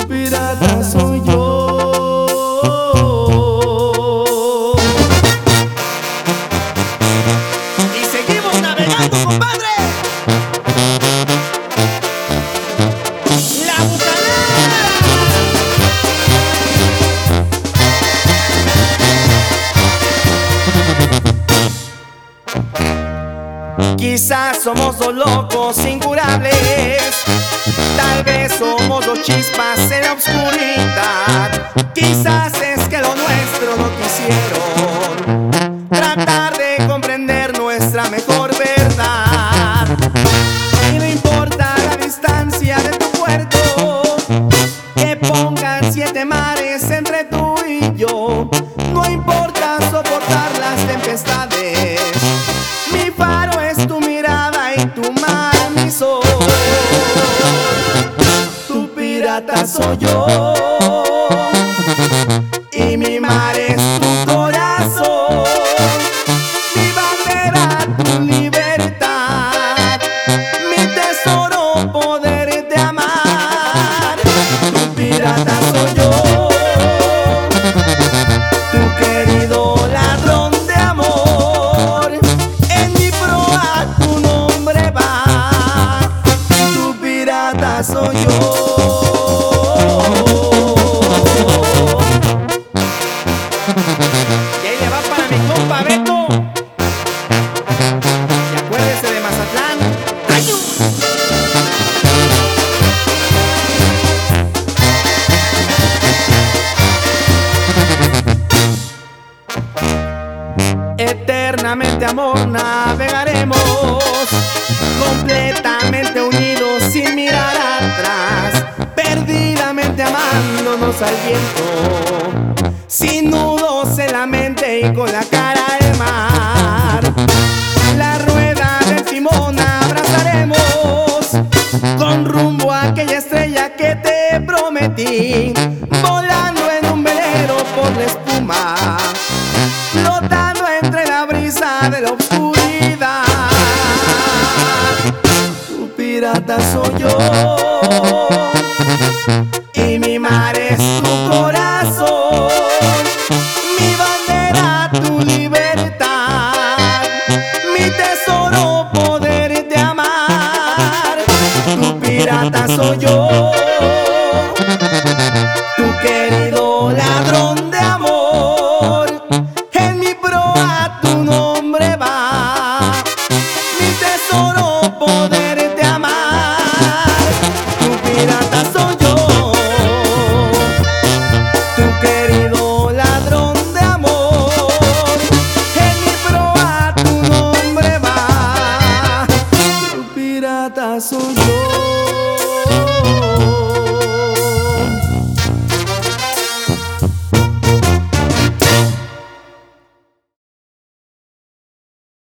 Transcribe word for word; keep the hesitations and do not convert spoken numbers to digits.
pirata soy yo. Y seguimos navegando, compadre. La bucanera. Quizás somos dos locos incurables, tal vez somos dos chispas en la oscuridad. Quizás es que lo nuestro no quisieron tratar de comprender nuestra mejor verdad. Y no importa la distancia de tu puerto, que pongan siete mares entre tú y yo. No importa soportar las tempestades, mi faro es tu mirada y tu mar mi sol. Tu pirata soy yo y mi mar es tu corazón. Mi bandera, tu libertad, mi tesoro, poderte amar. Tu pirata soy yo, tu querido ladrón de amor. En mi proa tu nombre va, tu pirata soy yo. Y ahí le va para mi compa Beto. Y acuérdese de Mazatlán. ¡Ay! Eternamente amor navegaremos, completamente unidos sin mirar atrás, perdidamente amándonos al viento, sin nudos en la mente y con la cara al mar. La rueda del timón abrazaremos, con rumbo a aquella estrella que te prometí, volando en un velero por la espuma, flotando entre la brisa de la oscuridad. Tu pirata soy yo y mi mar es tu corazón. Mi bandera, tu libertad, mi tesoro, poderte amar. Tu pirata soy yo, tu querido ladrón de amor. En mi proa tu nombre va, mi tesoro, poderte amar. Tu pirata soy yo, tu querido ladrón de amor. En mi proa tu nombre va, tu pirata soy yo.